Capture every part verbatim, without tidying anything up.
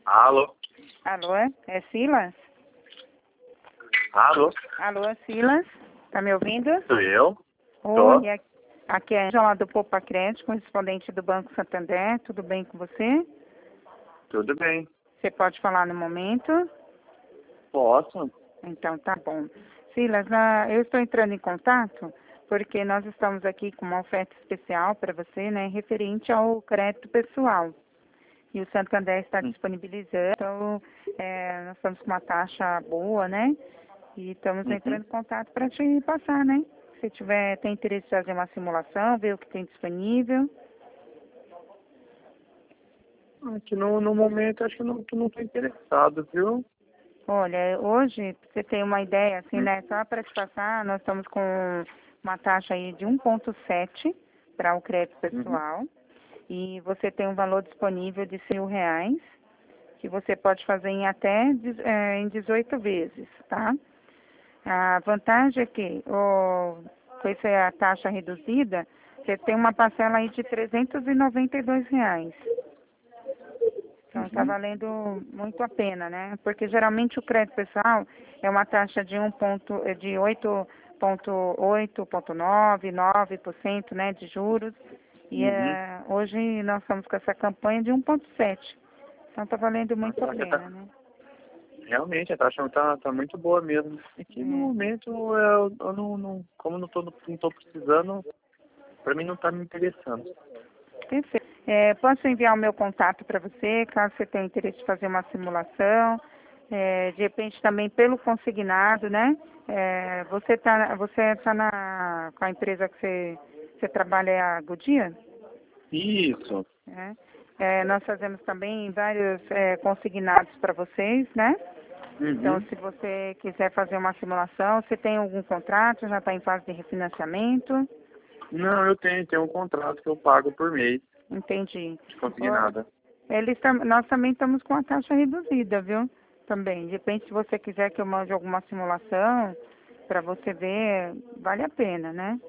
Alô? Alô, é Silas? Alô? Alô, é Silas? Tá me ouvindo? Sou eu? Oi, Tô. aqui aqui é a Angela do Poupa Crédito, correspondente do Banco Santander. Tudo bem com você? Tudo bem. Você pode falar no momento? Posso? Então, tá bom. Silas, na- eu estou entrando em contato porque nós estamos aqui com uma oferta especial para você, né, referente ao crédito pessoal. E o Santander está Hum. disponibilizando, então, é, nós estamos com uma taxa boa, né? E estamos Uhum. entrando em contato para te passar, né? Se tiver, tem interesse em fazer uma simulação, ver o que tem disponível. Aqui no, no momento acho que não, que não tô interessado, viu? Olha, hoje, pra você tem uma ideia, assim, Hum. né? Só para te passar, nós estamos com uma taxa aí de um vírgula sete para o crédito Uhum. pessoal. E você tem um valor disponível de cem mil reais, que você pode fazer em até dez- eh, em dezoito vezes, tá? A vantagem é que, o, com essa taxa reduzida, você tem uma parcela aí de trezentos e noventa e dois reais. Então, está Uhum. valendo muito a pena, né? Porque geralmente o crédito pessoal é uma taxa de um ponto, eh, de oito vírgula oito, oito vírgula nove, nove por cento, né, de juros. E Uhum. eh, hoje nós estamos com essa campanha de um vírgula sete. Então, está valendo Ah, muito a tá, pena, tá. né? Realmente, a taxa tá, tá muito boa mesmo. Aqui no É. momento eu, eu não, não. Como não tô, não tô precisando, pra mim não tá me interessando. Perfeito. É, posso enviar o meu contato para você, caso você tenha interesse em fazer uma simulação. É, de repente também pelo consignado, né? É, você está você tá na, com a empresa que você, você trabalha, é a Goodyear? Isso. É. É, nós fazemos também vários é, consignados para vocês, né? Então, Uhum. se você quiser fazer uma simulação, você tem algum contrato, já está em fase de refinanciamento? Não, eu tenho, tenho um contrato que eu pago por mês, Entendi. de conseguir Ó, nada. Eles tam, nós também estamos com a taxa reduzida, viu? Também. De repente, se você quiser que eu mande alguma simulação para você ver, vale a pena, né?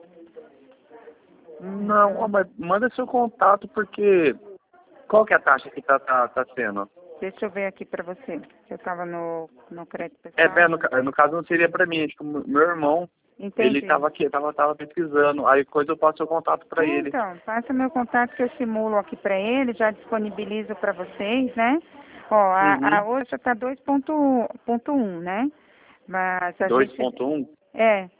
Não, ó, Então, mas manda seu contato porque qual que é a taxa que tá, tá, tá sendo? deixa eu ver aqui para você. Eu estava no, no crédito É, pessoal. é, no, ca- no caso não seria pra mim, acho que o meu irmão, ele Entendi. tava aqui, tava, tava pesquisando, aí coisa eu passo seu contato pra Ah, ele. então, passa meu contato que eu simulo aqui para ele, já disponibilizo para vocês, né? Ó, a, a Uhum. hoje está dois ponto um, né? Mas a dois gente, ponto um? é,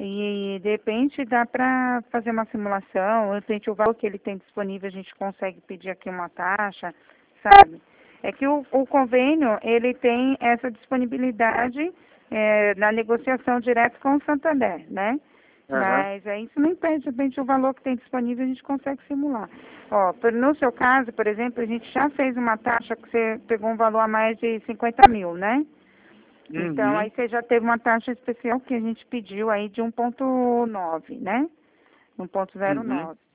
e de repente dá para fazer uma simulação, de repente o valor que ele tem disponível a gente consegue pedir aqui uma taxa, sabe? É que o, o convênio, ele tem essa disponibilidade é, na negociação direta com o Santander, né? Aham. Mas é, isso não impede, de repente o valor que tem disponível a gente consegue simular. Ó, por- no seu caso, por exemplo, a gente já fez uma taxa que você pegou um valor a mais de cinquenta mil, né? Então, Uhum. aí você já teve uma taxa especial que a gente pediu aí de um ponto nove, né? um ponto zero Uhum. nove.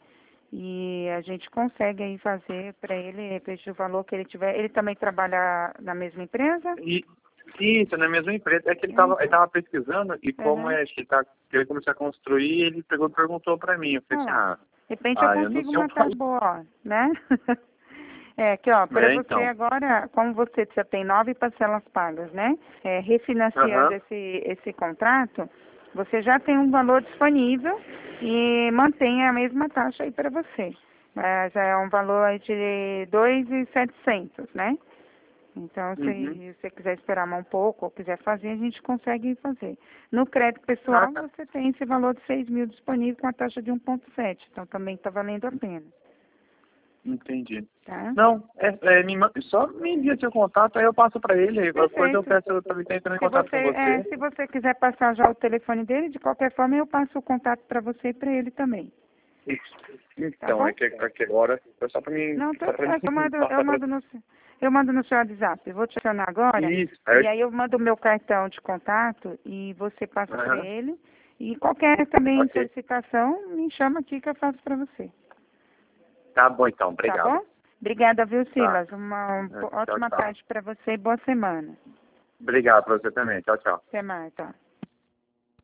E a gente consegue aí fazer para ele, de repente, o valor que ele tiver. Ele também trabalha na mesma empresa? E isso, na mesma empresa. É que ele É, tava, ele então. tava pesquisando e como Uhum. é que tá, que ele começou a construir, ele pegou e perguntou pra mim. Eu falei Olha assim, lá. ah, De repente eu ah, eu não consigo sei o uma que taxa fazer. boa, ó, né? É, aqui, ó, para É, você então. agora, como você já tem nove parcelas pagas, né? É, refinanciando Aham. esse, esse contrato, você já tem um valor disponível e mantém a mesma taxa aí para você. Mas é um valor aí de dois mil e setecentos, né? Então, Uhum. se você quiser esperar mais um pouco ou quiser fazer, a gente consegue fazer. No crédito Ah, pessoal, tá. você tem esse valor de seis mil disponível com a taxa de um ponto sete. Então, também está valendo a pena, Entendi. tá? Não, é, é, me, ma- só me envia seu contato, aí eu passo pra ele, aí qualquer coisa eu Perfeito. peço pra ele estar entrando em Se contato você, com é, você. se você quiser passar já o telefone dele, de qualquer forma, eu passo o contato para você e para ele também, Isso. tá Então, bom? é que, é que agora é só pra mim, Não, tô, só pra é que eu mim mando, eu passar pra mando no, eu mando no seu WhatsApp. Eu vou te chamar agora isso. Aí e eu, aí eu mando o meu cartão de contato e você passa para aham, ele. E qualquer também ok. solicitação, me chama aqui que eu faço para você. Tá bom então, Tá obrigado. bom? Obrigada, viu, Tá. Silas? Uma, uma É, tchau, ótima tchau. tarde para você e boa semana. Obrigado pra você também. Tchau, tchau. Até mais, tá?